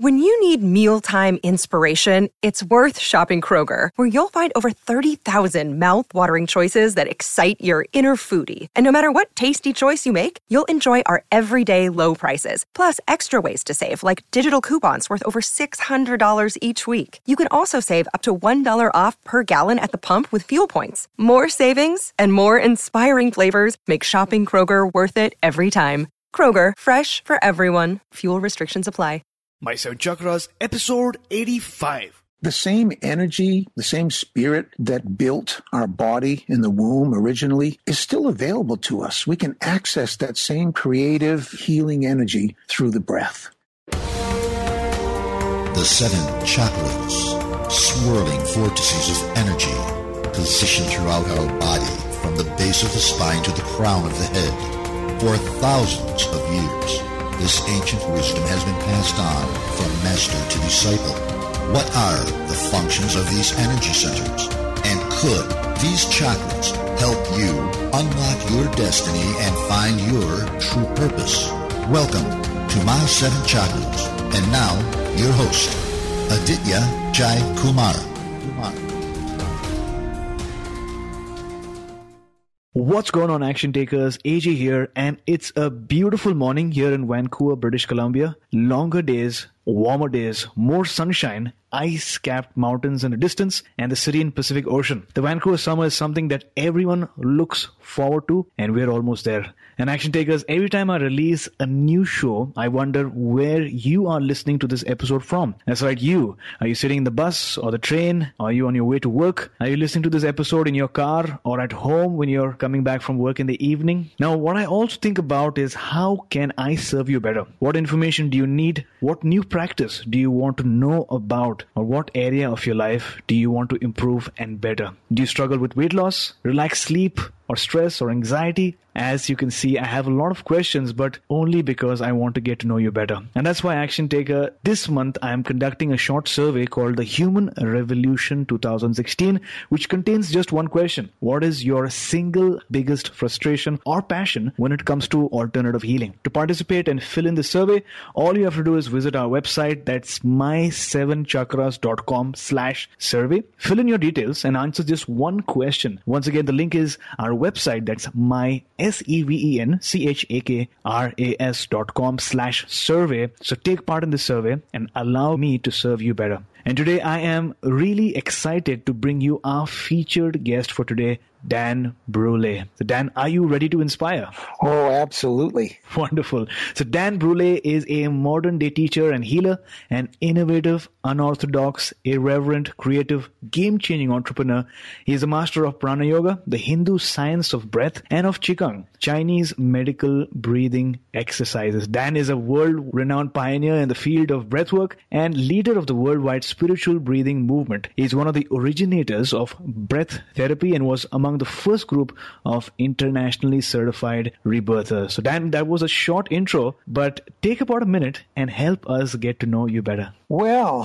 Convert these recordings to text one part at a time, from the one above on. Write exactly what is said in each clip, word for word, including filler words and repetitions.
When you need mealtime inspiration, it's worth shopping Kroger, where you'll find over thirty thousand mouth-watering choices that excite your inner foodie. And no matter what tasty choice you make, you'll enjoy our everyday low prices, plus extra ways to save, like digital coupons worth over six hundred dollars each week. You can also save up to one dollar off per gallon at the pump with fuel points. More savings and more inspiring flavors make shopping Kroger worth it every time. Kroger, fresh for everyone. Fuel restrictions apply. My Seven Chakras, episode eighty-five. The same energy, the same spirit that built our body in the womb originally is still available to us. We can access that same creative, healing energy through the breath. The seven chakras, swirling vortices of energy, positioned throughout our body from the base of the spine to the crown of the head. For thousands of years, this ancient wisdom has been passed on from master to disciple. What are the functions of these energy centers? And could these chakras help you unlock your destiny and find your true purpose? Welcome to My Seven Chakras. And now, your host, Aditya Jai Kumar. Kumar. What's going on, action takers? A J here, and it's a beautiful morning here in Vancouver, British Columbia. Longer days, warmer days, more sunshine, ice-capped mountains in the distance, and the Syrian Pacific Ocean. The Vancouver summer is something that everyone looks forward to, and we're almost there. And action takers, every time I release a new show, I wonder where you are listening to this episode from. That's right, you. Are you sitting in the bus or the train? Are you on your way to work? Are you listening to this episode in your car or at home when you're coming back from work in the evening? Now, what I also think about is, how can I serve you better? What information do you need? What new practice do you want to know about? Or what area of your life do you want to improve and better? Do you struggle with weight loss, relaxed sleep, or stress or anxiety? As you can see, I have a lot of questions, but only because I want to get to know you better. And that's why, Action Taker, this month I am conducting a short survey called the Human Revolution twenty sixteen, which contains just one question. What is your single biggest frustration or passion when it comes to alternative healing? To participate and fill in the survey, all you have to do is visit our website. That's my seven chakras dot com slash survey. Fill in your details and answer just one question. Once again, the link is our website. That's my S E V E N C H A K R A S dot com slash survey. So take part in the survey and allow me to serve you better. And today I am really excited to bring you our featured guest for today, Dan Brule. So Dan, are you ready to inspire? Oh, absolutely. Wonderful. So Dan Brule is a modern day teacher and healer, an innovative, unorthodox, irreverent, creative, game-changing entrepreneur. He is a master of Prana Yoga, the Hindu science of breath, and of Qigong, Chinese medical breathing exercises. Dan is a world-renowned pioneer in the field of breathwork and leader of the worldwide spiritual breathing movement. He is one of the originators of breath therapy and was among the first group of internationally certified rebirthers. So Dan, that was a short intro, but take about a minute and help us get to know you better. Well,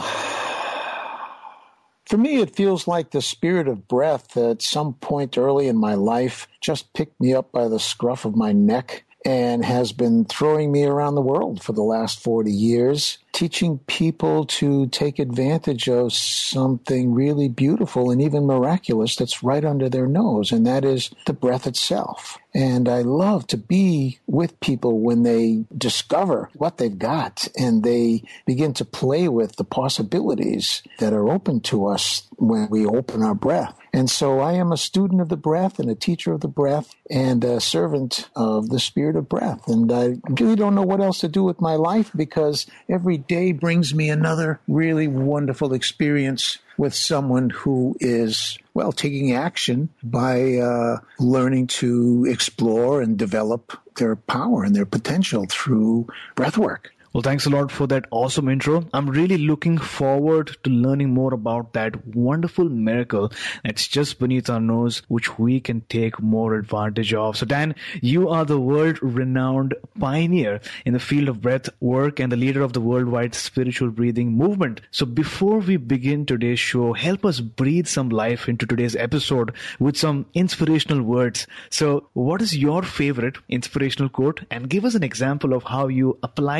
for me, it feels like the spirit of breath at some point early in my life just picked me up by the scruff of my neck and has been throwing me around the world for the last forty years, teaching people to take advantage of something really beautiful and even miraculous that's right under their nose, and that is the breath itself. And I love to be with people when they discover what they've got and they begin to play with the possibilities that are open to us when we open our breath. And so I am a student of the breath and a teacher of the breath and a servant of the spirit of breath. And I really don't know what else to do with my life, because every day brings me another really wonderful experience with someone who is, well, taking action by uh, learning to explore and develop their power and their potential through breath work. Well, thanks a lot for that awesome intro. I'm really looking forward to learning more about that wonderful miracle that's just beneath our nose, which we can take more advantage of. So Dan, you are the world-renowned pioneer in the field of breath work and the leader of the worldwide spiritual breathing movement. So before we begin today's show, help us breathe some life into today's episode with some inspirational words. So what is your favorite inspirational quote? And give us an example of how you apply this quote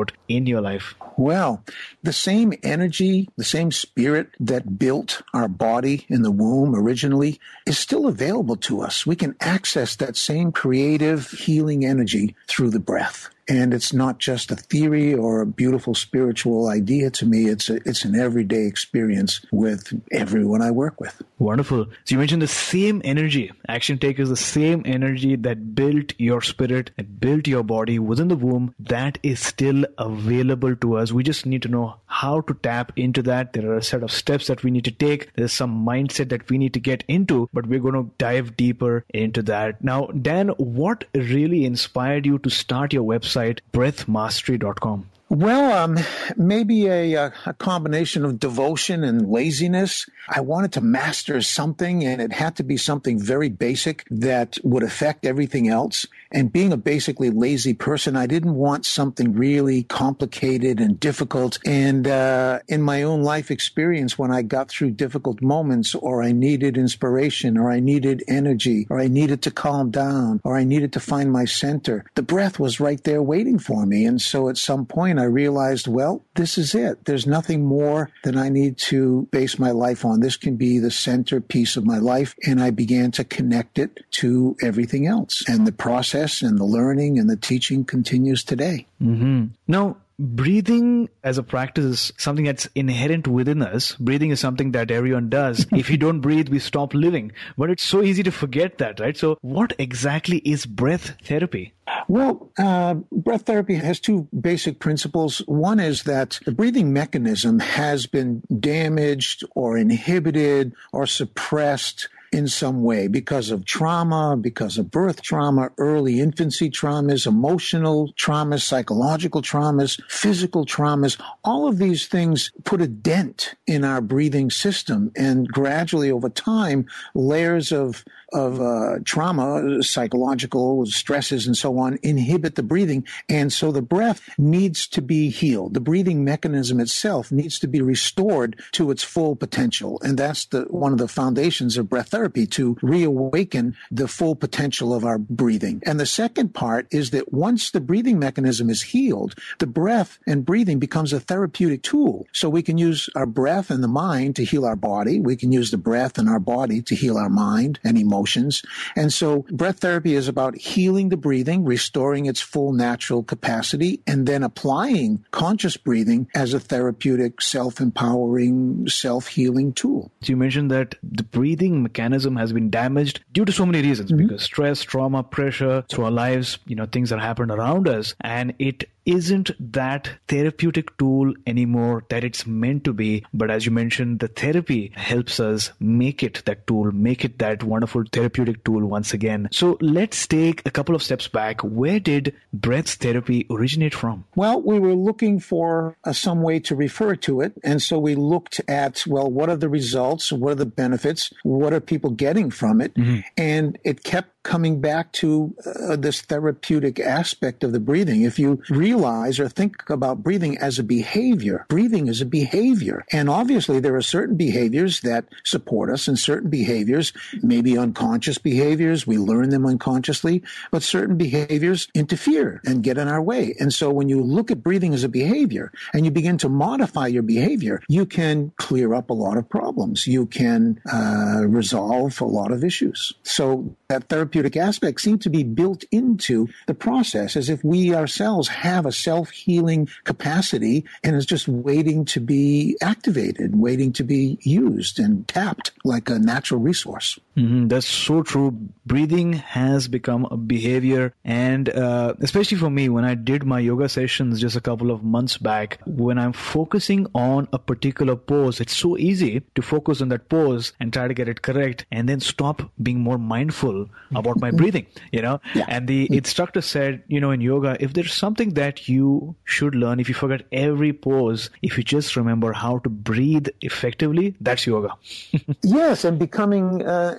about in your life? Well, the same energy, the same spirit that built our body in the womb originally is still available to us. We can access that same creative healing energy through the breath. And it's not just a theory or a beautiful spiritual idea to me. It's a, it's an everyday experience with everyone I work with. Wonderful. So you mentioned the same energy. Action Take is the same energy that built your spirit, that built your body within the womb. That is still available to us. We just need to know how to tap into that. There are a set of steps that we need to take. There's some mindset that we need to get into, but we're going to dive deeper into that. Now, Dan, what really inspired you to start your website, breath mastery dot com? Well, um, maybe a, a combination of devotion and laziness. I wanted to master something, and it had to be something very basic that would affect everything else. And being a basically lazy person, I didn't want something really complicated and difficult. And uh, in my own life experience, when I got through difficult moments, or I needed inspiration, or I needed energy, or I needed to calm down, or I needed to find my center, the breath was right there waiting for me. And so at some point, I realized, well, this is it. There's nothing more that I need to base my life on. This can be the centerpiece of my life. And I began to connect it to everything else. And the process and the learning and the teaching continues today. Mm-hmm. Now, breathing as a practice is something that's inherent within us. Breathing is something that everyone does. If you don't breathe, we stop living. But it's so easy to forget that, right? So what exactly is breath therapy? Well, uh, breath therapy has two basic principles. One is that the breathing mechanism has been damaged or inhibited or suppressed in some way because of trauma, because of birth trauma, early infancy traumas, emotional traumas, psychological traumas, physical traumas. All of these things put a dent in our breathing system, and gradually over time, layers of of uh, trauma, psychological stresses and so on, inhibit the breathing. And so the breath needs to be healed. The breathing mechanism itself needs to be restored to its full potential. And that's the one of the foundations of breath therapy, to reawaken the full potential of our breathing. And the second part is that once the breathing mechanism is healed, the breath and breathing becomes a therapeutic tool. So we can use our breath and the mind to heal our body. We can use the breath and our body to heal our mind and emotions. And so breath therapy is about healing the breathing, restoring its full natural capacity, and then applying conscious breathing as a therapeutic, self-empowering, self-healing tool. So you mentioned that the breathing mechanism has been damaged due to so many reasons, mm-hmm. because stress, trauma, pressure through our lives, you know, things that happen around us, and it isn't that therapeutic tool anymore that it's meant to be. But as you mentioned, the therapy helps us make it that tool, make it that wonderful therapeutic tool once again. So let's take a couple of steps back. Where did breath therapy originate from? Well, we were looking for uh, some way to refer to it. And so we looked at, well, what are the results? What are the benefits? What are people getting from it? Mm-hmm. And it kept coming back to uh, this therapeutic aspect of the breathing. If you realize or think about breathing as a behavior, breathing is a behavior. And obviously there are certain behaviors that support us and certain behaviors, maybe unconscious behaviors, we learn them unconsciously, but certain behaviors interfere and get in our way. And so when you look at breathing as a behavior and you begin to modify your behavior, you can clear up a lot of problems. You can uh, resolve a lot of issues. So that therapeutic aspect seemed to be built into the process, as if we ourselves have a self-healing capacity and is just waiting to be activated, waiting to be used and tapped like a natural resource. Mm-hmm. That's so true. Breathing has become a behavior. And uh, especially for me, when I did my yoga sessions just a couple of months back, when I'm focusing on a particular pose, it's so easy to focus on that pose and try to get it correct and then stop being more mindful about my breathing, you know? Yeah. And the instructor said, you know, in yoga, if there's something that you should learn, if you forget every pose, if you just remember how to breathe effectively, that's yoga. Yes, and becoming uh,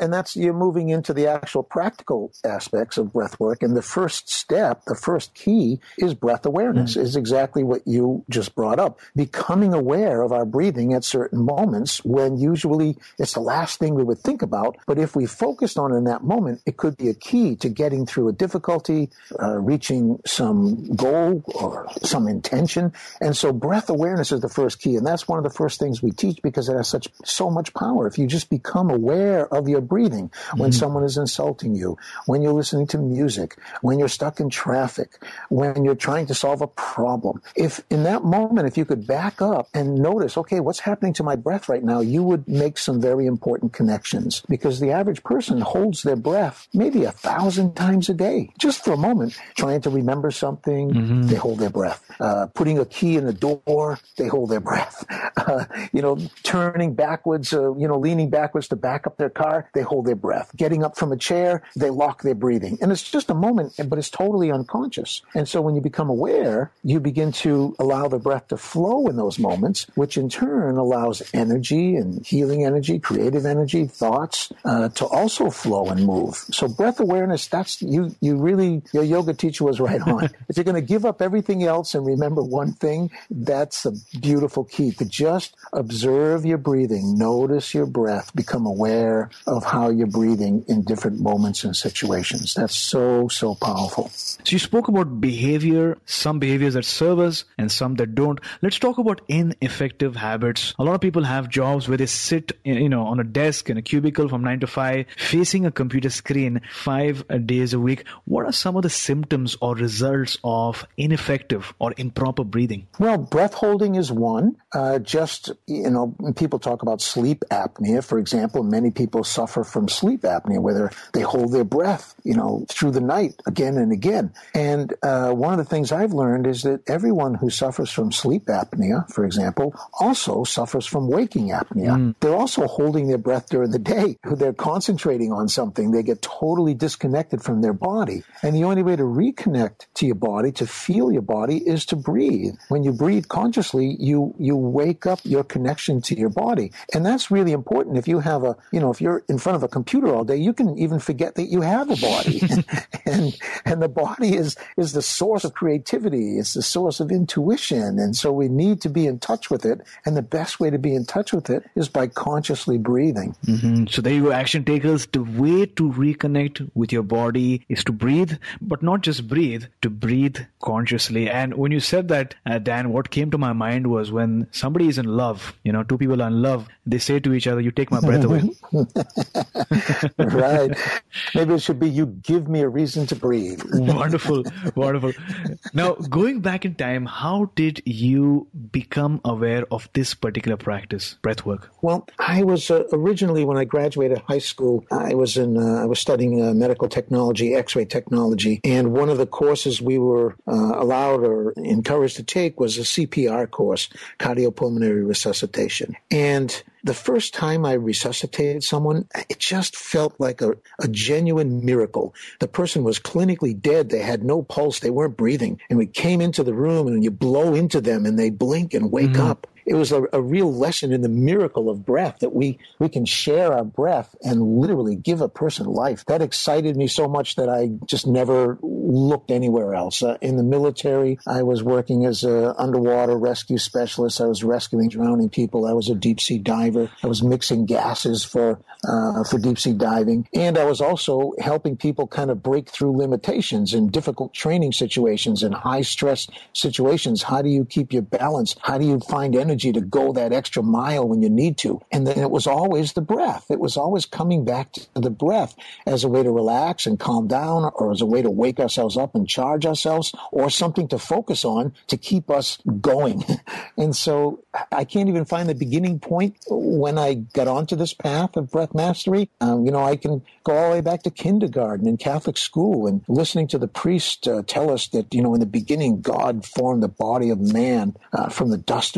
and that's, you're moving into the actual practical aspects of breath work. And the first step, the first key is breath awareness, mm. is exactly what you just brought up. Becoming aware of our breathing at certain moments when usually it's the last thing we would think about. But if we focused on it in that moment, it could be a key to getting through a difficulty, uh, reaching some goal or some intention. And so breath awareness is the first key. And that's one of the first things we teach because it has such so much power. If you just become aware of your breathing when mm-hmm. someone is insulting you, when you're listening to music, when you're stuck in traffic, when you're trying to solve a problem, if in that moment, if you could back up and notice, okay, what's happening to my breath right now, you would make some very important connections, because the average person holds their breath maybe a thousand times a day, just for a moment, trying to remember something, mm-hmm. they hold their breath. Uh, putting a key in the door, they hold their breath. Uh, you know, turning backwards, uh, you know, leaning backwards to back up their car, they hold their breath. Getting up from a chair, they lock their breathing. And it's just a moment, but it's totally unconscious. And so when you become aware, you begin to allow the breath to flow in those moments, which in turn allows energy and healing energy, creative energy, thoughts uh, to also flow and move. So breath awareness, that's, you, you really, your yoga teacher was right on. If you're going to give up everything else and remember one thing, that's a beautiful key, to just observe your breathing, notice your breath, become aware of how you're breathing in different moments and situations. That's so, so powerful. So you spoke about behavior, some behaviors that serve us and some that don't. Let's talk about ineffective habits. A lot of people have jobs where they sit, you know, on a desk in a cubicle from nine to five, facing a computer screen five days a week. What are some of the symptoms or results of ineffective or improper breathing? Well, breath holding is one. Uh, just, you know, people talk about sleep apnea, for example. Many people suffer from sleep apnea, where they hold their breath, you know, through the night again and again. And uh, one of the things I've learned is that everyone who suffers from sleep apnea, for example, also suffers from waking apnea. Mm. They're also holding their breath during the day. They're concentrating on something. They get totally disconnected from their body. And the only way to reconnect to your body, to feel your body, is to breathe. When you breathe consciously, you you wake up your connection to your body. And that's really important. If you have a, you know, if you're in front of a computer all day, you can even forget that you have a body. and and the body is is the source of creativity. It's the source of intuition. And so we need to be in touch with it. And the best way to be in touch with it is by consciously breathing. Mm-hmm. So there you go, action takers. The way to reconnect with your body is to breathe, but not just breathe, to breathe consciously. And when you said that, uh, Dan, what came to my mind was when somebody is in love, you know, two people are in love, they say to each other, you take my breath away. Right. Maybe it should be, you give me a reason to breathe. Wonderful. Wonderful. Now, going back in time, how did you become aware of this particular practice, breath work? Well, I was uh, originally, when I graduated high school, I was in, uh, I was studying uh, medical technology, X-ray technology. And one of the courses we were uh, allowed or encouraged to take was a C P R course, cardiopulmonary resuscitation. And the first time I resuscitated someone, it just felt like a, a genuine miracle. The person was clinically dead. They had no pulse. They weren't breathing. And we came into the room and you blow into them and they blink and wake mm-hmm. up. It was a, a real lesson in the miracle of breath, that we, we can share our breath and literally give a person life. That excited me so much that I just never looked anywhere else. Uh, in the military, I was working as an underwater rescue specialist. I was rescuing drowning people. I was a deep sea diver. I was mixing gases for uh, for deep sea diving. And I was also helping people kind of break through limitations in difficult training situations and high stress situations. How do you keep your balance? How do you find energy to go that extra mile when you need to? And then it was always the breath. It was always coming back to the breath as a way to relax and calm down, or as a way to wake ourselves up and charge ourselves, or something to focus on to keep us going. And so I can't even find the beginning point when I got onto this path of breath mastery. Um, you know, I can go all the way back to kindergarten and Catholic school, and listening to the priest uh, tell us that, you know, in the beginning, God formed the body of man uh, from the dust of the earth,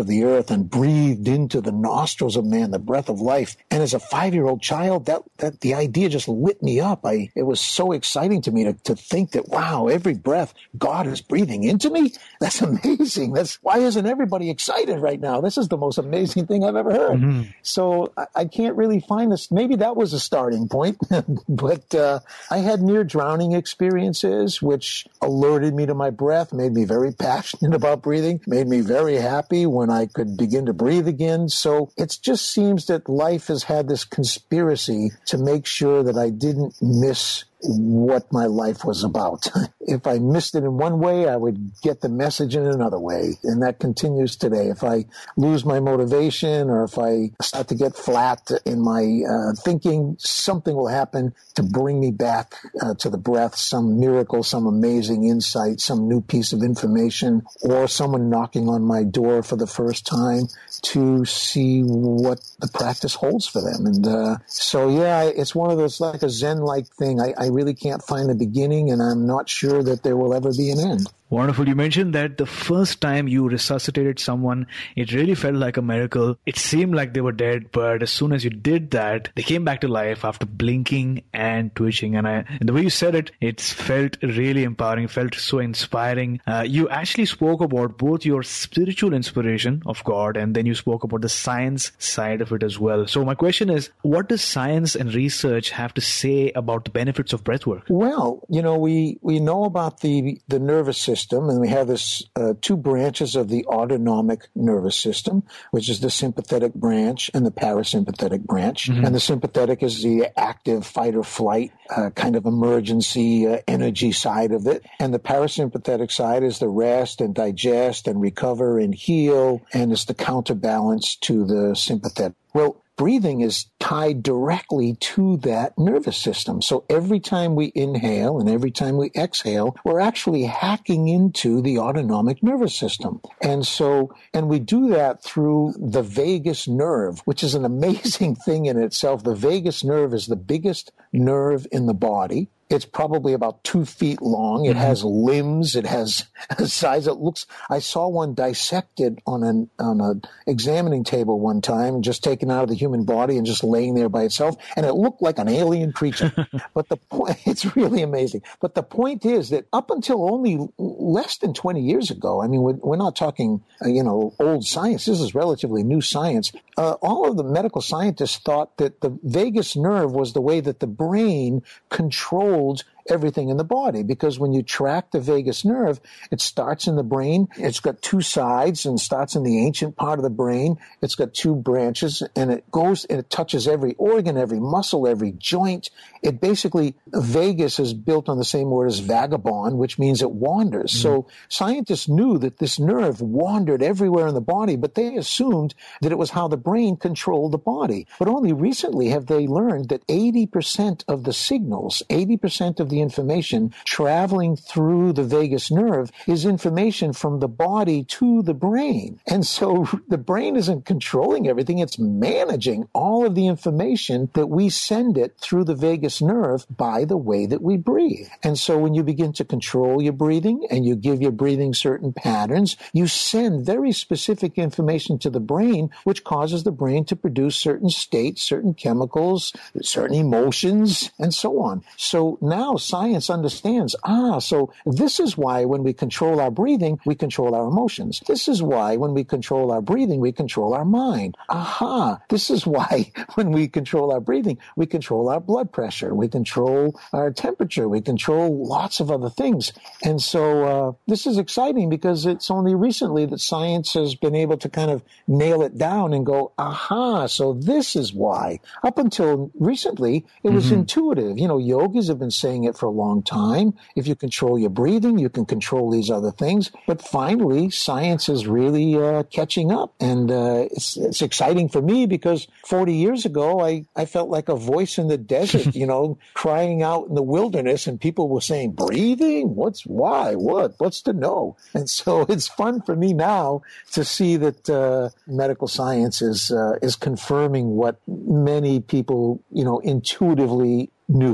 earth and breathed into the nostrils of man the breath of life. And as a five-year-old child, that, that the idea just lit me up. I, it was so exciting to me to, to think that, wow, every breath God is breathing into me. That's amazing. That's why isn't everybody excited right now? This is the most amazing thing I've ever heard. Mm-hmm. So I, I can't really find this. Maybe that was a starting point, but uh, I had near drowning experiences, which alerted me to my breath, made me very passionate about breathing, made me very happy when I could begin to breathe again. So it just seems that life has had this conspiracy to make sure that I didn't miss what my life was about. If I missed it in one way, I would get the message in another way. And that continues today. If I lose my motivation or if I start to get flat in my uh, thinking, something will happen to bring me back uh, to the breath, some miracle, some amazing insight, some new piece of information, or someone knocking on my door for the first time to see what the practice holds for them. And uh, so, yeah, it's one of those, like a Zen-like thing. I, I really can't find a beginning, and I'm not sure that there will ever be an end. Wonderful. You mentioned that the first time you resuscitated someone, it really felt like a miracle. It seemed like they were dead, but as soon as you did that, they came back to life after blinking and twitching. And, I, and the way you said it, it felt really empowering, felt so inspiring. Uh, you actually spoke about both your spiritual inspiration of God, and then you spoke about the science side of it as well. So my question is, what does science and research have to say about the benefits of breathwork? Well, you know, we, we know about the, the nervous system. System, and we have this uh, two branches of the autonomic nervous system, which is the sympathetic branch and the parasympathetic branch. Mm-hmm. And the sympathetic is the active fight or flight uh, kind of emergency uh, energy side of it. And the parasympathetic side is the rest and digest and recover and heal, and it's the counterbalance to the sympathetic. Well, breathing is tied directly to that nervous system. So every time we inhale and every time we exhale, we're actually hacking into the autonomic nervous system. And so, and we do that through the vagus nerve, which is an amazing thing in itself. The vagus nerve is the biggest nerve in the body. It's probably about two feet long. It mm-hmm. has limbs. It has a size. It looks, I saw one dissected on an, on a examining table one time, just taken out of the human body and just laying there by itself. And it looked like an alien creature. But the point, it's really amazing. But the point is that up until only less than twenty years ago, I mean, we're, we're not talking, uh, you know, old science. This is relatively new science. Uh, all of the medical scientists thought that the vagus nerve was the way that the brain controlled everything in the body, because when you track the vagus nerve, it starts in the brain. It's got two sides and starts in the ancient part of the brain. It's got two branches, and it goes and it touches every organ, every muscle, every joint. It basically, vagus is built on the same word as vagabond, which means it wanders. Mm-hmm. So scientists knew that this nerve wandered everywhere in the body, but they assumed that it was how the brain controlled the body. But only recently have they learned that eighty percent of the signals, eighty percent of the information traveling through the vagus nerve is information from the body to the brain. And so the brain isn't controlling everything. It's managing all of the information that we send it through the vagus nerve by the way that we breathe. And so when you begin to control your breathing and you give your breathing certain patterns, you send very specific information to the brain, which causes the brain to produce certain states, certain chemicals, certain emotions, and so on. So now science understands, ah, so this is why when we control our breathing, we control our emotions. This is why when we control our breathing, we control our mind. Aha, this is why when we control our breathing, we control our blood pressure, we control our temperature, we control lots of other things. And so uh, this is exciting because it's only recently that science has been able to kind of nail it down and go, aha, so this is why. Up until recently, it was mm-hmm. intuitive. You know, yogis have been saying it for a long time. If you control your breathing, you can control these other things. But finally, science is really uh, catching up. And uh, it's, it's exciting for me because forty years ago, I, I felt like a voice in the desert, you know, crying out in the wilderness, and people were saying, breathing? What's, why, what, what's to know? And so it's fun for me now to see that uh, medical science is, uh, is confirming what many people, you know, intuitively knew.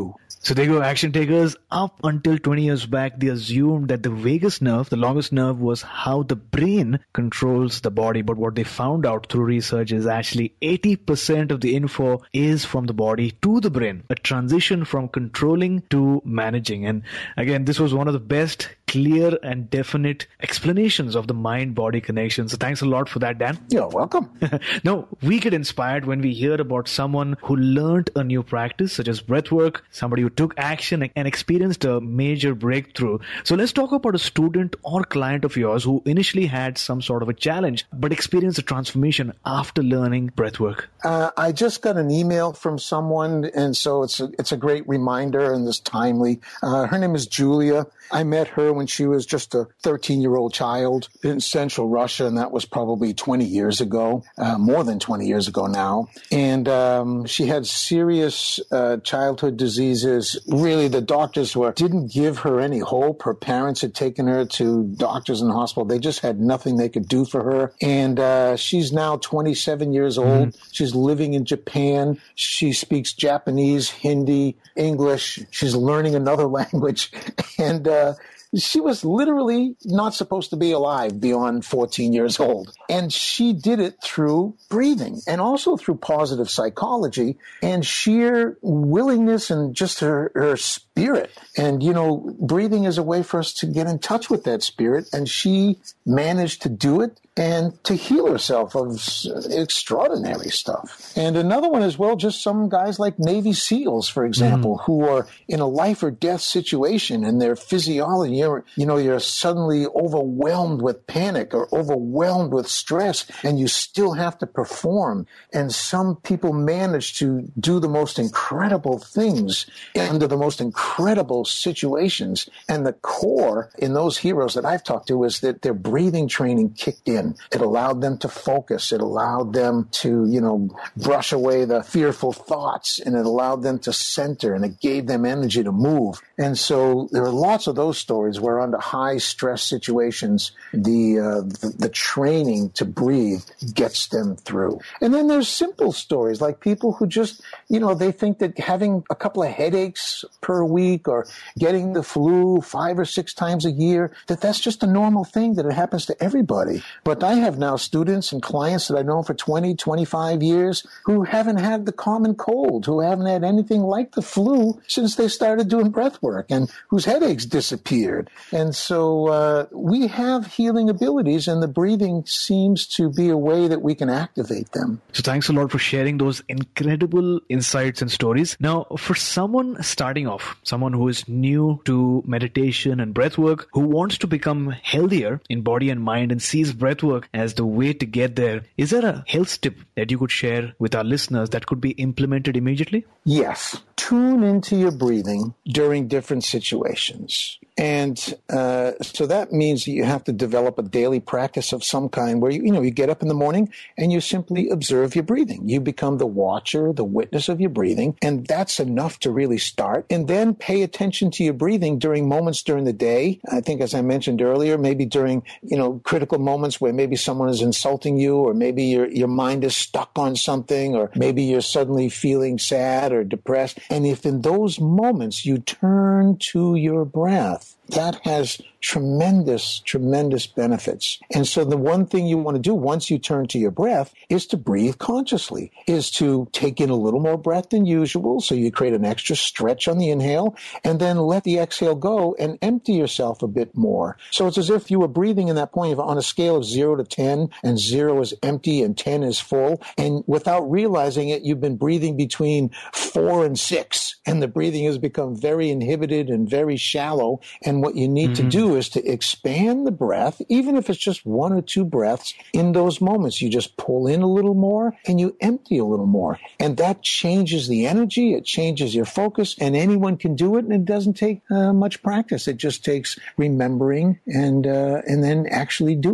So there you go, action takers. Up until twenty years back, they assumed that the vagus nerve, the longest nerve, was how the brain controls the body. But what they found out through research is actually eighty percent of the info is from the body to the brain. A transition from controlling to managing. And again, this was one of the best clear and definite explanations of the mind-body connection. So thanks a lot for that, Dan. You're welcome. Now, we get inspired when we hear about someone who learned a new practice, such as breathwork, somebody who took action and experienced a major breakthrough. So let's talk about a student or client of yours who initially had some sort of a challenge, but experienced a transformation after learning breathwork. Uh, I just got an email from someone, and so it's a, it's a great reminder and it's timely. Uh, her name is Julia. I met her when she was just a thirteen-year-old child in central Russia, and that was probably twenty years ago, uh, more than twenty years ago now. And um, she had serious uh, childhood diseases. Really, the doctors were didn't give her any hope. Her parents had taken her to doctors in the hospital. They just had nothing they could do for her. And uh, she's now twenty-seven years old. Mm-hmm. She's living in Japan. She speaks Japanese, Hindi, English. She's learning another language. And uh, she was literally not supposed to be alive beyond fourteen years old. And she did it through breathing and also through positive psychology and sheer willingness and just her, her spirit. And, you know, breathing is a way for us to get in touch with that spirit. And she managed to do it and to heal herself of extraordinary stuff. And another one as well, just some guys like Navy SEALs, for example, mm. who are in a life or death situation and their physiology, you're, you know, you're suddenly overwhelmed with panic or overwhelmed with stress, and you still have to perform. And some people manage to do the most incredible things under the most incredible situations. And the core in those heroes that I've talked to is that their breathing training kicked in. It allowed them to focus. It allowed them to, you know, brush away the fearful thoughts, and it allowed them to center, and it gave them energy to move. And so there are lots of those stories where under high stress situations, the, uh, the, the training to breathe gets them through. And then there's simple stories like people who just, you know, they think that having a couple of headaches per week or getting the flu five or six times a year, that that's just a normal thing, that it happens to everybody. But I have now students and clients that I've known for twenty, twenty-five years who haven't had the common cold, who haven't had anything like the flu since they started doing breath work, and whose headaches disappeared. And so uh, we have healing abilities, and the breathing seems to be a way that we can activate them. So thanks a lot for sharing those incredible insights and stories. Now, for someone starting off, someone who is new to meditation and breath work, who wants to become healthier in body and mind and sees breath work as the way to get there, is there a health tip that you could share with our listeners that could be implemented immediately? Yes. Tune into your breathing during different situations. And uh, so that means that you have to develop a daily practice of some kind where, you, you know, you get up in the morning and you simply observe your breathing. You become the watcher, the witness of your breathing, and that's enough to really start. And then pay attention to your breathing during moments during the day. I think, as I mentioned earlier, maybe during, you know, critical moments where maybe someone is insulting you, or maybe your, your mind is stuck on something, or maybe you're suddenly feeling sad or depressed. And if in those moments you turn to your breath, that has tremendous, tremendous benefits. And so the one thing you want to do once you turn to your breath is to breathe consciously, is to take in a little more breath than usual. So you create an extra stretch on the inhale, and then let the exhale go and empty yourself a bit more. So it's as if you were breathing in that point of, on a scale of zero to ten, and zero is empty and ten is full. And without realizing it, you've been breathing between four and six, and the breathing has become very inhibited and very shallow. And what you need mm-hmm. to do is to expand the breath, even if it's just one or two breaths. In those moments, you just pull in a little more and you empty a little more. And that changes the energy, it changes your focus, and anyone can do it, and it doesn't take uh, much practice. It just takes remembering and uh, and then actually doing.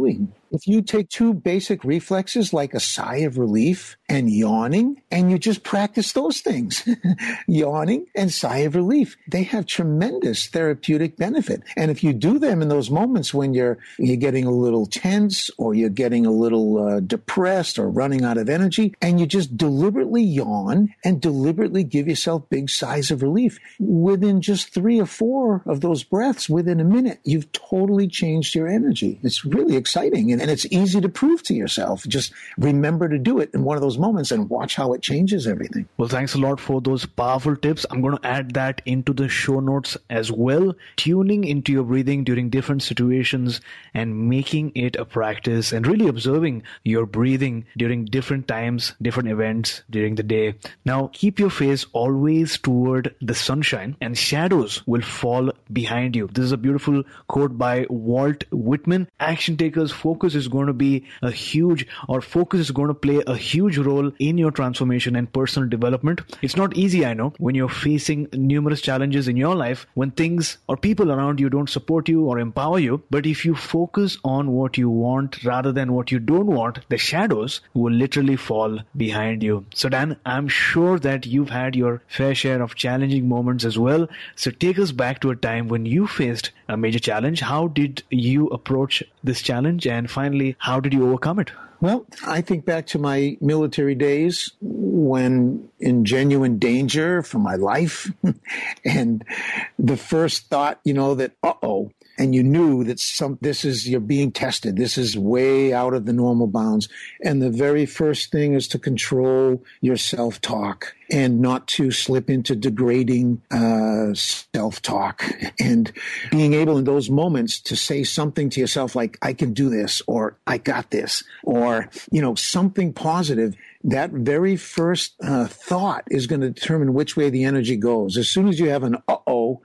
If you take two basic reflexes like a sigh of relief and yawning, and you just practice those things, yawning and sigh of relief, they have tremendous therapeutic benefit. And if you do them in those moments when you're you're getting a little tense or you're getting a little uh, depressed or running out of energy, and you just deliberately yawn and deliberately give yourself big sighs of relief, within just three or four of those breaths, within a minute, you've totally changed your energy. It's really exciting. And, and it's easy to prove to yourself. Just remember to do it in one of those moments and watch how it changes everything. Well, thanks a lot for those powerful tips. I'm going to add that into the show notes as well. Tuning into your breathing during different situations and making it a practice and really observing your breathing during different times, different events during the day. Now, keep your face always toward the sunshine and shadows will fall behind you. This is a beautiful quote by Walt Whitman. Action takers, focus is going to be a huge, or focus is going to play a huge role in your transformation and personal development. It's not easy, I know, when you're facing numerous challenges in your life, when things or people around you don't support you or empower you. But if you focus on what you want rather than what you don't want, the shadows will literally fall behind you. So Dan, I'm sure that you've had your fair share of challenging moments as well. So take us back to a time when you faced a major challenge. How did you approach this challenge? And finally, how did you overcome it? Well, I think back to my military days when in genuine danger for my life. And the first thought, you know, that, uh-oh, and you knew that some this is, you're being tested. This is way out of the normal bounds. And the very first thing is to control your self-talk and not to slip into degrading uh, self-talk, and being able in those moments to say something to yourself like, I can do this, or I got this, or, you know, something positive. That very first uh, thought is going to determine which way the energy goes. As soon as you have an uh-oh,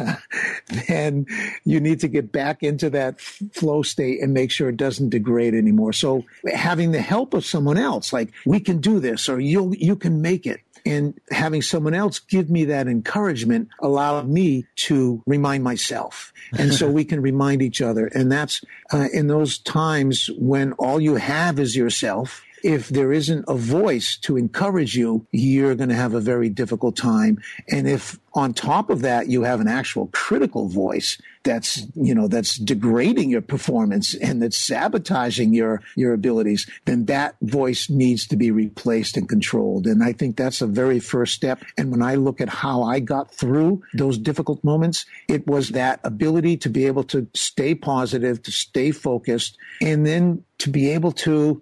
then you need to get back into that flow state and make sure it doesn't degrade anymore. So having the help of someone else, like, we can do this, or you'll, you can make it. And having someone else give me that encouragement allowed me to remind myself. And so we can remind each other. And that's uh, in those times when all you have is yourself. If there isn't a voice to encourage you, you're going to have a very difficult time. And if on top of that, you have an actual critical voice that's, you know, that's degrading your performance and that's sabotaging your, your abilities, then that voice needs to be replaced and controlled. And I think that's a very first step. And when I look at how I got through those difficult moments, it was that ability to be able to stay positive, to stay focused, and then to be able to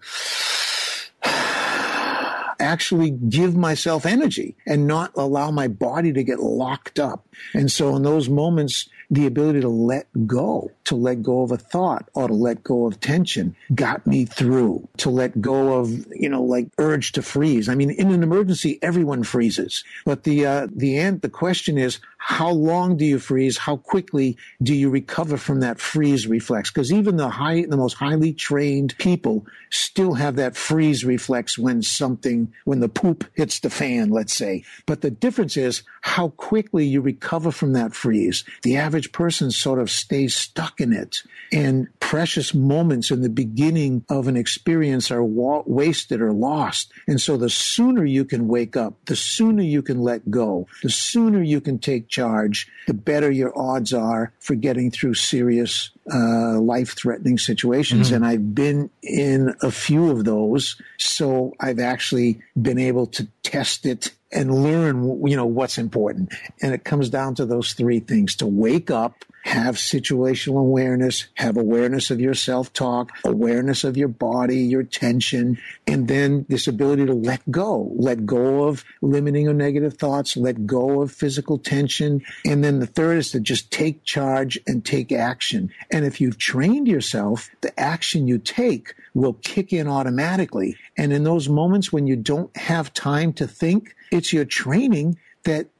actually give myself energy and not allow my body to get locked up. And so in those moments, the ability to let go, to let go of a thought or to let go of tension got me through, to let go of, you know, like urge to freeze. I mean, in an emergency, everyone freezes. But the, uh, the end, the question is, how long do you freeze? How quickly do you recover from that freeze reflex? Because even the high, the most highly trained people still have that freeze reflex when something, when the poop hits the fan, let's say. But the difference is how quickly you recover from that freeze. The average person sort of stays stuck in it. And precious moments in the beginning of an experience are wa- wasted or lost. And so the sooner you can wake up, the sooner you can let go, the sooner you can take charge, the better your odds are for getting through serious uh, life-threatening situations. Mm-hmm. And I've been in a few of those. So I've actually been able to test it and learn, you know, what's important. And it comes down to those three things: to wake up, have situational awareness, have awareness of your self-talk, awareness of your body, your tension, and then this ability to let go, let go of limiting or negative thoughts, let go of physical tension. And then the third is to just take charge and take action. And if you've trained yourself, the action you take will kick in automatically. And in those moments when you don't have time to think, it's your training that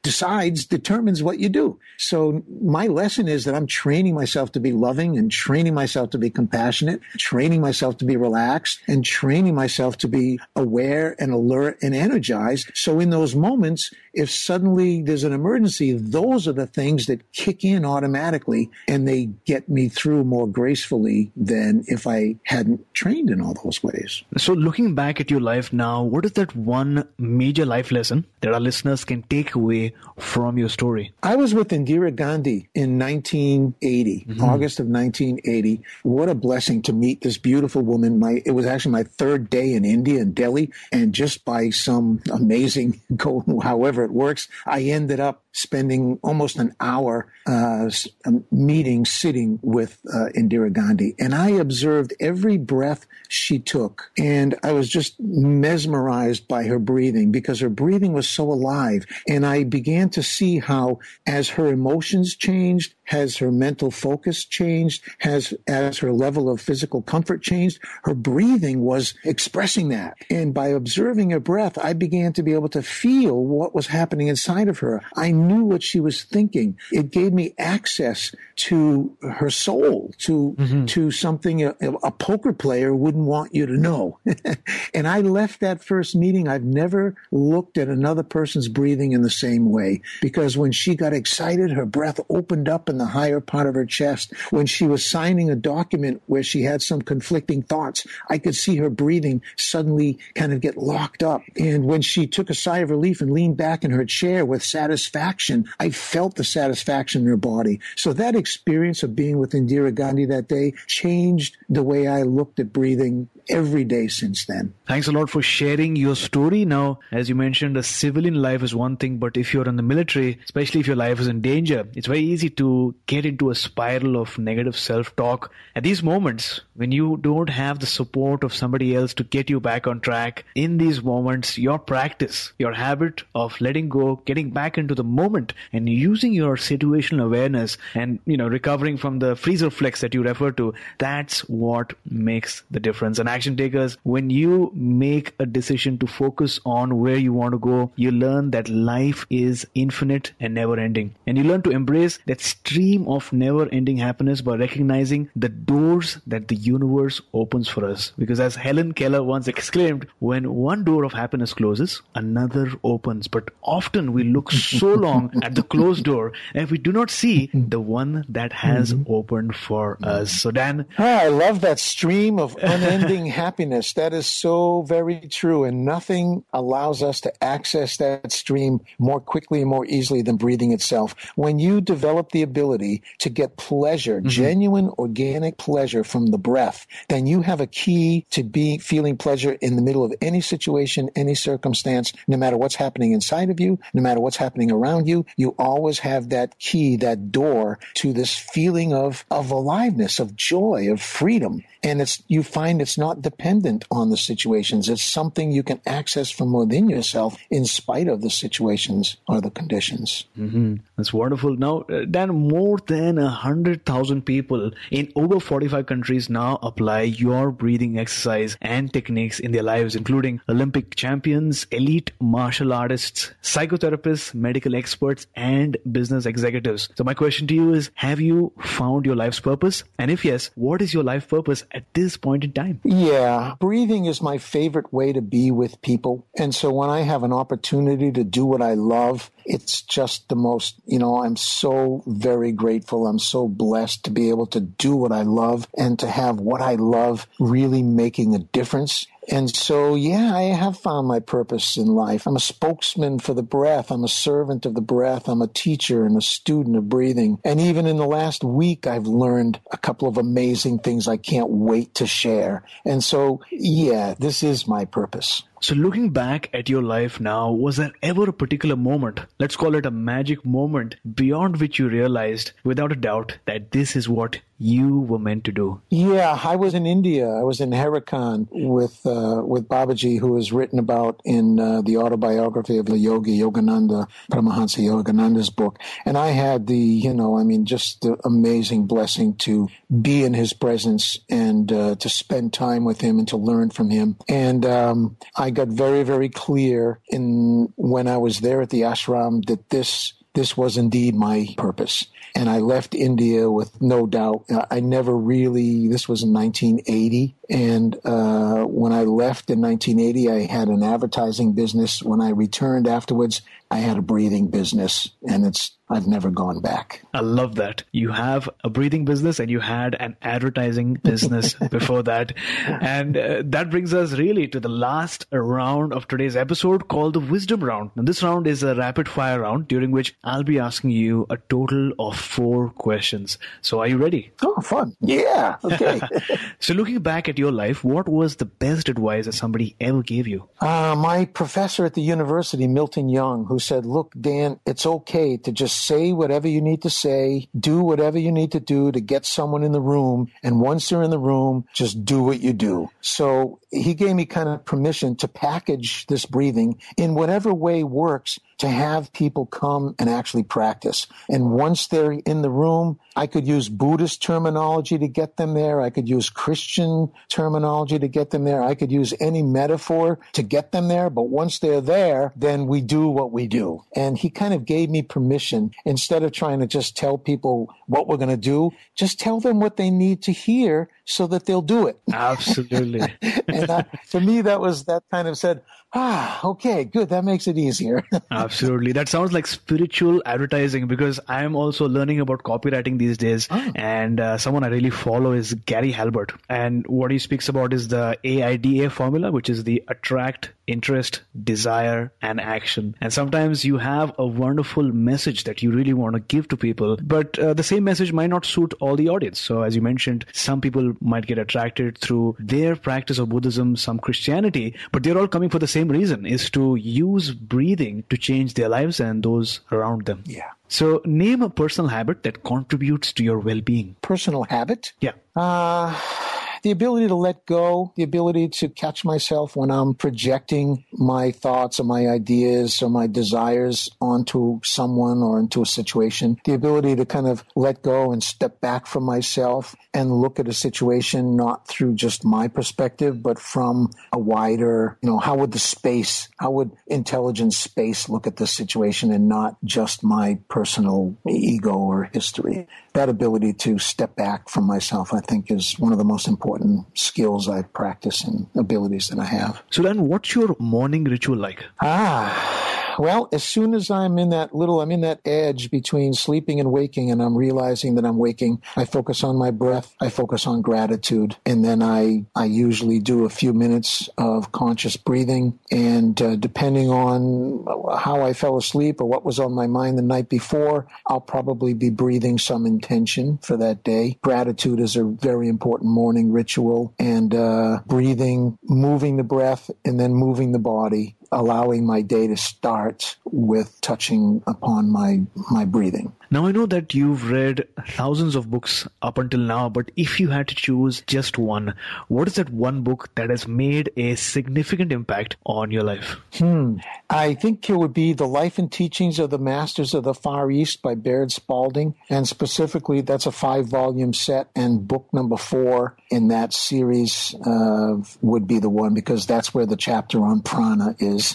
decides, determines what you do. So my lesson is that I'm training myself to be loving and training myself to be compassionate, training myself to be relaxed, and training myself to be aware and alert and energized. So in those moments, if suddenly there's an emergency, those are the things that kick in automatically, and they get me through more gracefully than if I hadn't trained in all those ways. So looking back at your life now, what is that one major life lesson that our listeners can take away from your story? I was with Indira Gandhi in nineteen eighty, mm-hmm. August of nineteen eighty. What a blessing to meet this beautiful woman. My It was actually my third day in India, in Delhi, and just by some amazing, go however it works, I ended up spending almost an hour uh, meeting, sitting with uh, Indira Gandhi. And I observed every breath she took. And I was just mesmerized by her breathing because her breathing was so alive. And I began to see how as her emotions changed, has her mental focus changed, has as her level of physical comfort changed, her breathing was expressing that. And by observing her breath, I began to be able to feel what was happening inside of her. I knew what she was thinking. It gave me access to her soul, to mm-hmm. to something a, a poker player wouldn't want you to know. And I left that first meeting. I've never looked at another person's breathing in the same way, because when she got excited, her breath opened up in the higher part of her chest. When she was signing a document where she had some conflicting thoughts, I could see her breathing suddenly kind of get locked up. And when she took a sigh of relief and leaned back in her chair with satisfaction, I felt the satisfaction in her body. So that experience of being with Indira Gandhi that day changed the way I looked at breathing every day since then. Thanks a lot for sharing your story. Now, as you mentioned, a civilian life is one thing, but if you're in the military, especially if your life is in danger, it's very easy to get into a spiral of negative self-talk. At these moments, when you don't have the support of somebody else to get you back on track, in these moments, your practice, your habit of letting go, getting back into the moment and using your situational awareness and, you know, recovering from the freeze reflex that you refer to, that's what makes the difference. And action takers, when you make a decision to focus on where you want to go, you learn that life is infinite and never ending. And you learn to embrace that stream of never ending happiness by recognizing the doors that the universe opens for us. Because as Helen Keller once exclaimed, when one door of happiness closes, another opens. But often we look so long at the closed door and we do not see the one that has mm-hmm. opened for us. So Dan. Oh, I love that stream of unending happiness. That is so very true. And nothing allows us to access that stream more quickly and more easily than breathing itself. When you develop the ability to get pleasure, mm-hmm. genuine organic pleasure from the breath, then you have a key to be feeling pleasure in the middle of any situation, any circumstance, no matter what's happening inside of you, no matter what's happening around you. You always have that key, that door to this feeling of, of aliveness, of joy, of freedom. And it's you find it's not dependent on the situations. It's something you can access from within yourself in spite of the situations or the conditions. Mm-hmm. That's wonderful. Now, uh, Dan, more than one hundred thousand people in over forty-five countries now apply your breathing exercise and techniques in their lives, including Olympic champions, elite martial artists, psychotherapists, medical experts, and business executives. So my question to you is, have you found your life's purpose? And if yes, what is your life purpose at this point in time? Yeah, breathing is my favorite way to be with people. And so when I have an opportunity to do what I love, it's just the most, you know, I'm so very grateful. I'm so blessed to be able to do what I love and to have what I love really making a difference. And so, yeah, I have found my purpose in life. I'm a spokesman for the breath. I'm a servant of the breath. I'm a teacher and a student of breathing. And even in the last week, I've learned a couple of amazing things I can't wait to share. And so, yeah, this is my purpose. So looking back at your life now, was there ever a particular moment, let's call it a magic moment, beyond which you realized without a doubt that this is what you were meant to do? Yeah, I was in India. I was in Herakan with uh, with Babaji, who was written about in uh, the autobiography of the yogi, Yogananda, Paramahansa Yogananda's book. And I had the, you know, I mean, just the amazing blessing to be in his presence and uh, to spend time with him and to learn from him. And um, I got very, very clear in when I was there at the ashram that this this was indeed my purpose. And I left India with no doubt. I never really, this was in nineteen eighty. And uh, when I left in nineteen eighty, I had an advertising business. When I returned afterwards, I had a breathing business. And it's I've never gone back. I love that. You have a breathing business and you had an advertising business before that. And uh, that brings us really to the last round of today's episode called the Wisdom Round. And this round is a rapid fire round during which I'll be asking you a total of four questions. So are you ready? Oh, fun. Yeah. Okay. So looking back at your life, what was the best advice that somebody ever gave you? Uh, my professor at the university, Milton Young, who said, look, Dan, it's okay to just say whatever you need to say, do whatever you need to do to get someone in the room. And once they're in the room, just do what you do. So he gave me kind of permission to package this breathing in whatever way works to have people come and actually practice. And once they're in the room, I could use Buddhist terminology to get them there. I could use Christian terminology to get them there. I could use any metaphor to get them there. But once they're there, then we do what we do. And he kind of gave me permission, instead of trying to just tell people what we're going to do, just tell them what they need to hear so that they'll do it. Absolutely. And I, to me, that was, that kind of said, ah, okay, good. That makes it easier. Absolutely. That sounds like spiritual advertising, because I am also learning about copywriting these days. Oh. And uh, someone I really follow is Gary Halbert. And what he speaks about is the A I D A formula, which is the attract, interest, desire, and action. And sometimes you have a wonderful message that you really want to give to people, but uh, the same message might not suit all the audience. So as you mentioned, some people might get attracted through their practice of Buddhism, some Christianity, but they're all coming for the same reason, is to use breathing to change their lives and those around them. Yeah. So name a personal habit that contributes to your well-being. Personal habit? Yeah. Uh, the ability to let go, the ability to catch myself when I'm projecting my thoughts or my ideas or my desires onto someone or into a situation, the ability to kind of let go and step back from myself and look at a situation not through just my perspective, but from a wider, you know, how would the space, how would intelligent space look at this situation and not just my personal ego or history. That ability to step back from myself, I think, is one of the most important skills I practice and abilities that I have. So then what's your morning ritual like? Ah, well, as soon as I'm in that little, I'm in that edge between sleeping and waking, and I'm realizing that I'm waking, I focus on my breath, I focus on gratitude, and then I, I usually do a few minutes of conscious breathing, and uh, depending on how I fell asleep or what was on my mind the night before, I'll probably be breathing some intention for that day. Gratitude is a very important morning ritual, and uh, breathing, moving the breath, and then moving the body, allowing my day to start with touching upon my my breathing. Now, I know that you've read thousands of books up until now, but if you had to choose just one, what is that one book that has made a significant impact on your life? Hmm. I think it would be The Life and Teachings of the Masters of the Far East by Baird Spalding. And specifically, that's a five-volume set, and book number four in that series uh, would be the one, because that's where the chapter on prana is.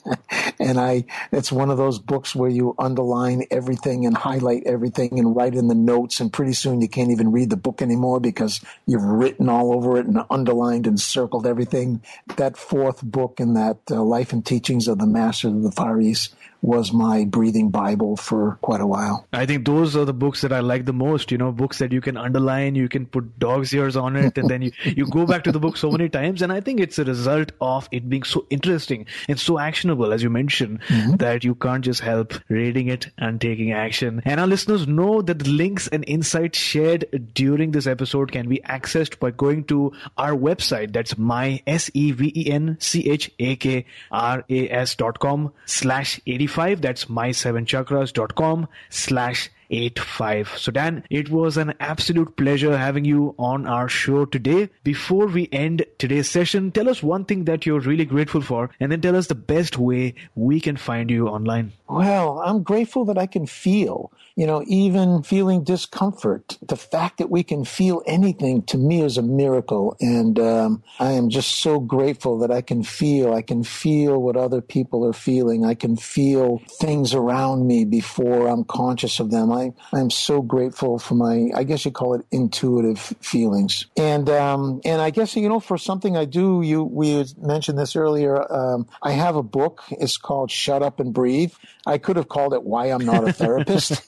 And I, it's one of those books where you underline everything and highlight everything and write in the notes, and pretty soon you can't even read the book anymore because you've written all over it and underlined and circled everything. That fourth book in that uh, Life and Teachings of the Masters of the Far East was my breathing Bible for quite a while. I think those are the books that I like the most, you know, books that you can underline, you can put dog's ears on it, and then you, you go back to the book so many times. And I think it's a result of it being so interesting and so actionable, as you mentioned, mm-hmm. that you can't just help reading it and taking action. And our listeners know that the links and insights shared during this episode can be accessed by going to our website. That's my, S E V E N C H A K R A S dot com slash eighty-five. That's my seven chakras dot com slash eighty-five. So Dan, it was an absolute pleasure having you on our show today. Before we end today's session, tell us one thing that you're really grateful for, and then tell us the best way we can find you online. Well, I'm grateful that I can feel, you know, even feeling discomfort. The fact that we can feel anything to me is a miracle. And um, I am just so grateful that I can feel. I can feel what other people are feeling. I can feel things around me before I'm conscious of them. I, I'm so grateful for my, I guess you call it intuitive feelings. And um, and I guess, you know, for something I do, you we mentioned this earlier, um, I have a book. It's called Shut Up and Breathe. I could have called it Why I'm Not a Therapist,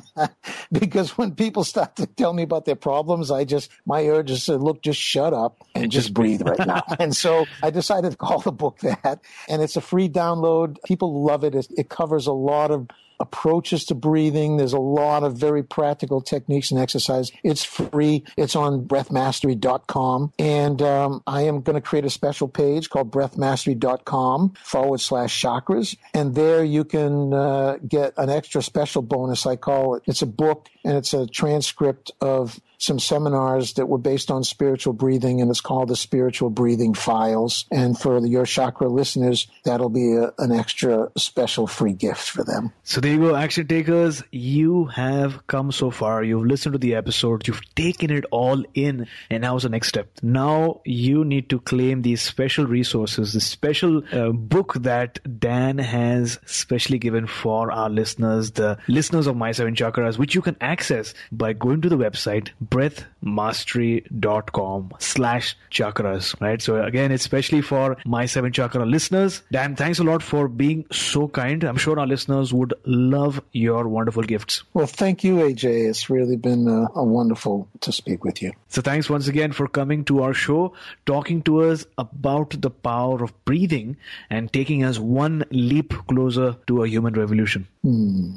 because when people start to tell me about their problems, I just, my urge is to look, just shut up and just breathe right now. And so I decided to call the book that, and it's a free download. People love it. It, it covers a lot of approaches to breathing. There's a lot of very practical techniques and exercise. It's free. It's on breath mastery dot com. And um, I am going to create a special page called breath mastery dot com forward slash chakras. And there you can uh, get an extra special bonus. I call it, it's a book and it's a transcript of some seminars that were based on spiritual breathing, and it's called the Spiritual Breathing Files. And for the Your Chakra listeners, that'll be a, an extra special free gift for them. So there you go, action takers. You have come so far. You've listened to the episode. You've taken it all in. And now's the next step. Now you need to claim these special resources, the special uh, book that Dan has specially given for our listeners, the listeners of My Seven Chakras, which you can access by going to the website breath mastery dot com slash chakras, right? So again, it's especially for My Seven Chakra listeners. Dan, thanks a lot for being so kind. I'm sure our listeners would love your wonderful gifts. Well, thank you, A J. It's really been uh, a wonderful to speak with you. So thanks once again for coming to our show, talking to us about the power of breathing and taking us one leap closer to a human revolution. Hmm.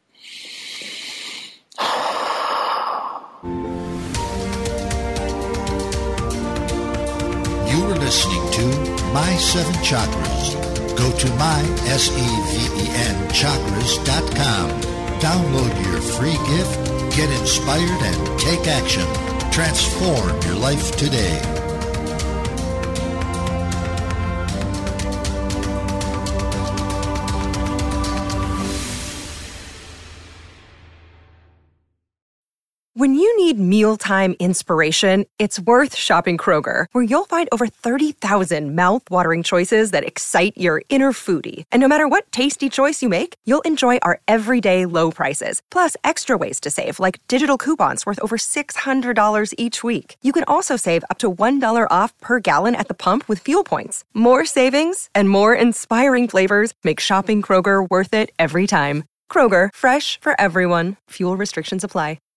You are listening to My Seven Chakras. Go to my, S E V E N, chakras dot com. Download your free gift, get inspired, and take action. Transform your life today. When you need mealtime inspiration, it's worth shopping Kroger, where you'll find over thirty thousand mouth-watering choices that excite your inner foodie. And no matter what tasty choice you make, you'll enjoy our everyday low prices, plus extra ways to save, like digital coupons worth over six hundred dollars each week. You can also save up to one dollar off per gallon at the pump with fuel points. More savings and more inspiring flavors make shopping Kroger worth it every time. Kroger, fresh for everyone. Fuel restrictions apply.